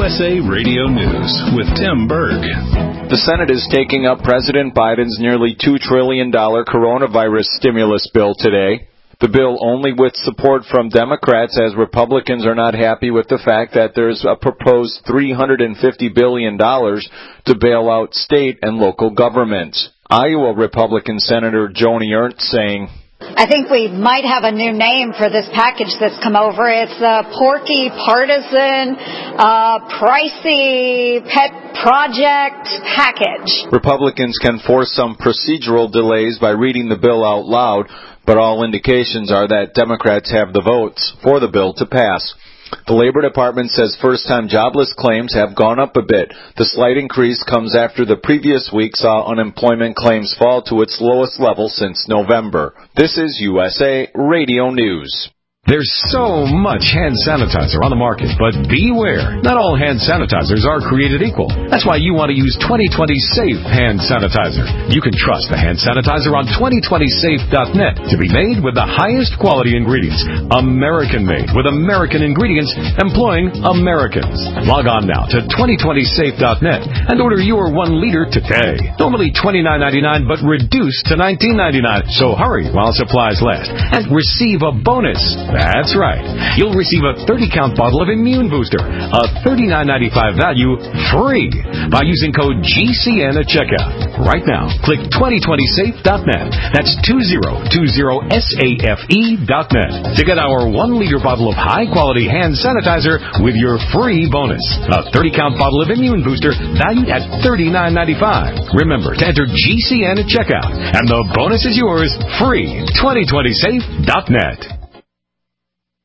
USA Radio News with Tim Berg. The Senate is taking up President Biden's nearly $2 trillion coronavirus stimulus bill today. The bill only with support from Democrats, as Republicans are not happy with the fact that there's a proposed $350 billion to bail out state and local governments. Iowa Republican Senator Joni Ernst saying, I think we might have a new name for this package that's come over. It's a porky, partisan, pricey, pet project package. Republicans can force some procedural delays by reading the bill out loud, but all indications are that Democrats have the votes for the bill to pass. The Labor Department says first-time jobless claims have gone up a bit. The slight increase comes after the previous week saw unemployment claims fall to its lowest level since November. This is USA Radio News. There's so much hand sanitizer on the market, but beware. Not all hand sanitizers are created equal. That's why you want to use 2020 Safe Hand Sanitizer. You can trust the hand sanitizer on 2020safe.net to be made with the highest quality ingredients. American-made with American ingredients, employing Americans. Log on now to 2020safe.net and order your 1 liter today. Normally $29.99, but reduced to $19.99. So hurry while supplies last and receive a bonus. That's right. You'll receive a 30-count bottle of Immune Booster, a $39.95 value, free by using code GCN at checkout. Right now, click 2020safe.net. That's 2020safe.net to get our 1-liter bottle of high-quality hand sanitizer with your free bonus. A 30-count bottle of Immune Booster valued at $39.95. Remember to enter GCN at checkout, and the bonus is yours, free. 2020safe.net.